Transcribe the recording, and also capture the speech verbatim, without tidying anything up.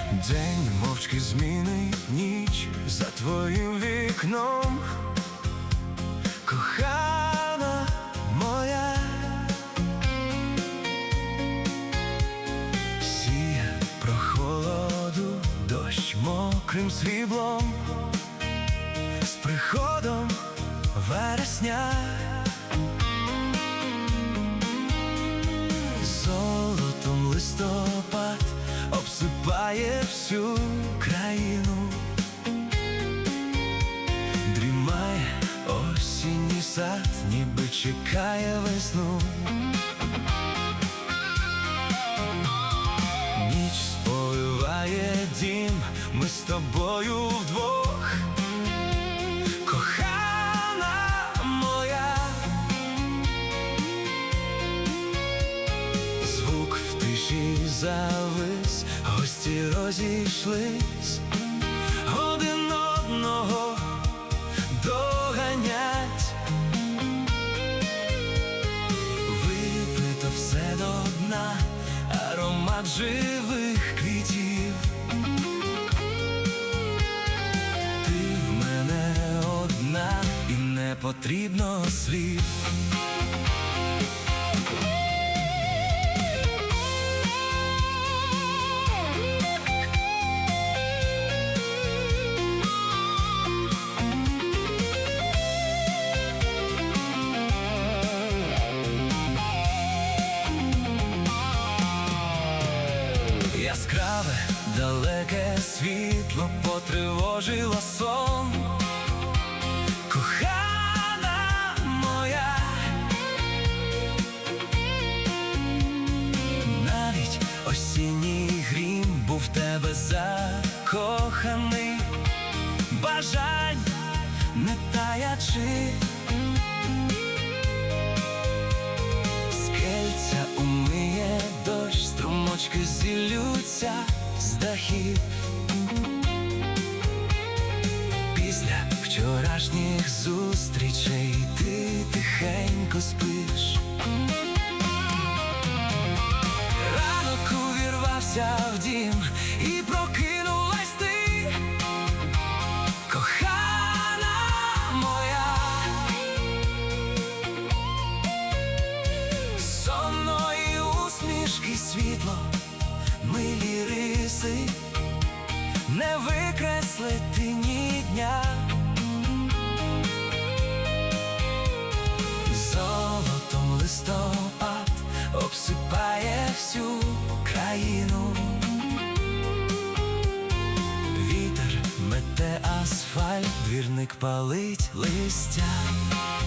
День мовчки змінить ніч за твоїм вікном, кохана моя. Сіє прохолоду дощ мокрим сріблом, з приходом вересня. Золотом листопад обсипає всю країну, дрімає осінній сад, ніби чекає весну. Ніч сповиває дім, ми з тобою вдвох, кохана моя. Звук в тиші завис, гості розійшлись, один одного доганять. Випито все до дна, аромат живих квітів. Ти в мене одна, і не потрібно слів. Яскраве, далеке світло потривожило сон, кохана моя. Навіть осінній грім був в тебе закоханий, бажань не таячи. Скельця умиє дощ, струмочки зіллються з дахів. Після вчорашніх зустрічей ти тихенько спиш. Ранок увірвався в дім, і прокинулась ти, кохана моя. Сонної усмішки світло, милі риси, не викреслити ні дня. Золотом листопад обсипає всю країну, вітер мете асфальт, двірник палить листя.